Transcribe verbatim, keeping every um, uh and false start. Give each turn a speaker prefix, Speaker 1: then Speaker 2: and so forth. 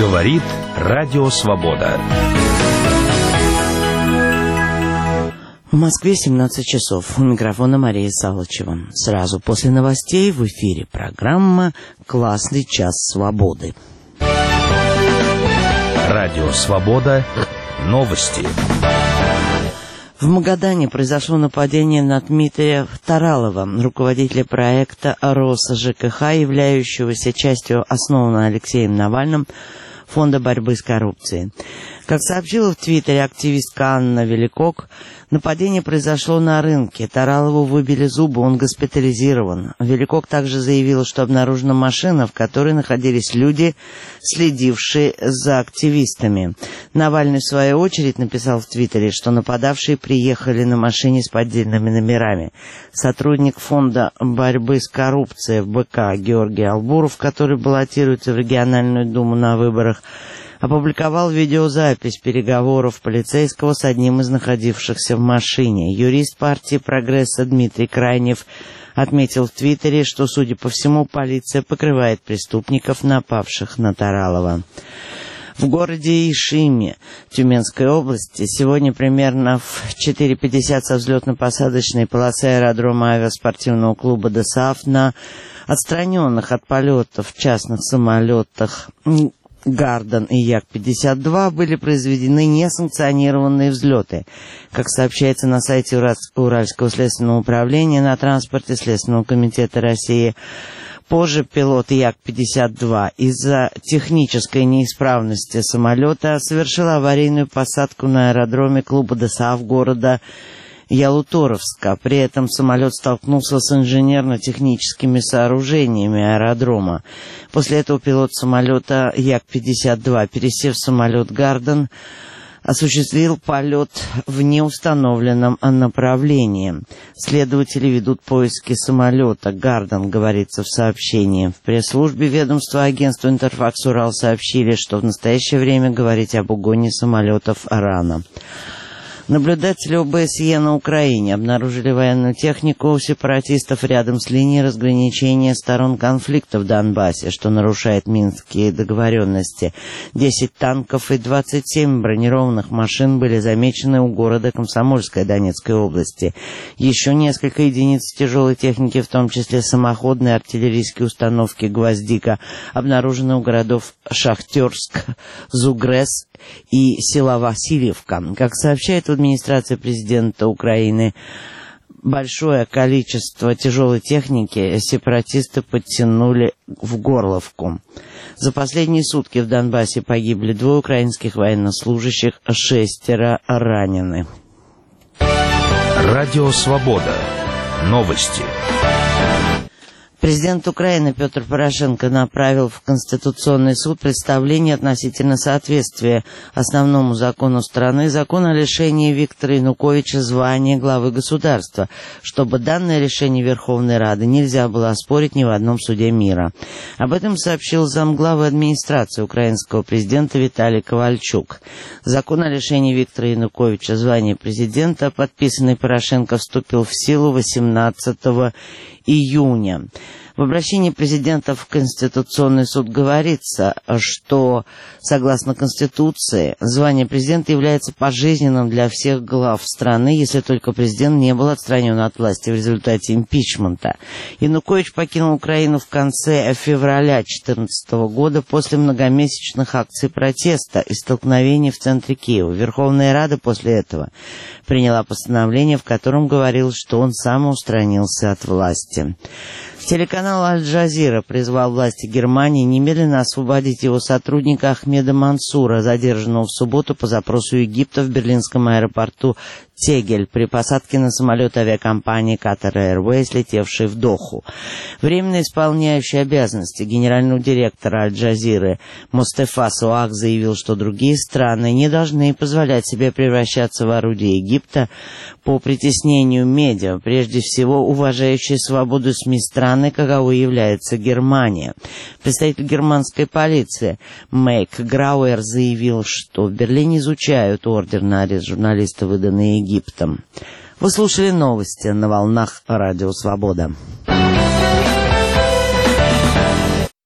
Speaker 1: Говорит Радио Свобода.
Speaker 2: В Москве семнадцать часов. У микрофона Мария Салычева. Сразу после новостей в эфире программа «Классный час свободы».
Speaker 1: Радио Свобода. Новости.
Speaker 2: В Магадане произошло нападение на Дмитрия Таралова, руководителя проекта РосЖКХ, являющегося частью основанного Алексеем Навальным Фонда борьбы с коррупцией. Как сообщила в Твиттере активистка Анна Великок, нападение произошло на рынке. Таралову выбили зубы, он госпитализирован. Великок также заявила, что обнаружена машина, в которой находились люди, следившие за активистами. Навальный, в свою очередь, написал в Твиттере, что нападавшие приехали на машине с поддельными номерами. Сотрудник Фонда борьбы с коррупцией в БК Георгий Албуров, который баллотируется в региональную думу на выборах, опубликовал видеозапись переговоров полицейского с одним из находившихся в машине. Юрист партии «Прогресса» Дмитрий Крайнев отметил в Твиттере, что, судя по всему, полиция покрывает преступников, напавших на Таралова. В городе Ишиме Тюменской области сегодня примерно в четыре пятьдесят со взлетно-посадочной полосы аэродрома авиаспортивного клуба ДОСААФ на отстраненных от полетов частных самолетах «Гарден» и Як пятьдесят два были произведены несанкционированные взлеты. Как сообщается на сайте Уральского следственного управления на транспорте Следственного комитета России, позже пилот Як пятьдесят два из-за технической неисправности самолета совершил аварийную посадку на аэродроме клуба ДОСААФ города Ялуторовска. При этом самолет столкнулся с инженерно-техническими сооружениями аэродрома. После этого пилот самолета Як пятьдесят два, пересев в самолет «Гарден», осуществил полет в неустановленном направлении. Следователи ведут поиски самолета «Гарден», говорится в сообщении. В пресс-службе ведомства агентства «Интерфакс Урал» сообщили, что в настоящее время говорить об угоне самолетов рано. Наблюдатели ОБСЕ на Украине обнаружили военную технику у сепаратистов рядом с линией разграничения сторон конфликта в Донбассе, что нарушает минские договоренности. Десять танков и двадцать семь бронированных машин были замечены у города Комсомольская Донецкой области. Еще несколько единиц тяжелой техники, в том числе самоходные артиллерийские установки «Гвоздика», обнаружены у городов Шахтерск, Зугрес и села Васильевка. Как сообщает администрация президента Украины, большое количество тяжелой техники сепаратисты подтянули в Горловку. За последние сутки в Донбассе погибли двое украинских военнослужащих, шестеро ранены.
Speaker 1: Радио Свобода. Новости.
Speaker 2: Президент Украины Петр Порошенко направил в Конституционный суд представление относительно соответствия основному закону страны закон о лишении Виктора Януковича звания главы государства, чтобы данное решение Верховной Рады нельзя было оспорить ни в одном суде мира. Об этом сообщил замглавы администрации украинского президента Виталий Ковальчук. Закон о лишении Виктора Януковича звания президента, подписанный Порошенко, вступил в силу восемнадцатого июня. В обращении президента в Конституционный суд говорится, что, согласно Конституции, звание президента является пожизненным для всех глав страны, если только президент не был отстранен от власти в результате импичмента. Янукович покинул Украину в конце февраля две тысячи четырнадцатого года после многомесячных акций протеста и столкновений в центре Киева. Верховная Рада после этого приняла постановление, в котором говорилось, что он самоустранился от власти. Телеканал «Аль-Джазира» призвал власти Германии немедленно освободить его сотрудника Ахмеда Мансура, задержанного в субботу по запросу Египта в берлинском аэропорту Тегель при посадке на самолет авиакомпании Qatar Airways, летевшей в Доху. Временно исполняющий обязанности генерального директора «Аль-Джазиры» Мустафа Суак заявил, что другие страны не должны позволять себе превращаться в орудие Египта по притеснению медиа, прежде всего уважающей свободу СМИ страны, каковой является Германия. Представитель германской полиции Мейк Грауэр заявил, что в Берлине изучают ордер на арест журналиста, выданный Египтом. Вы слушали новости на волнах Радио Свобода.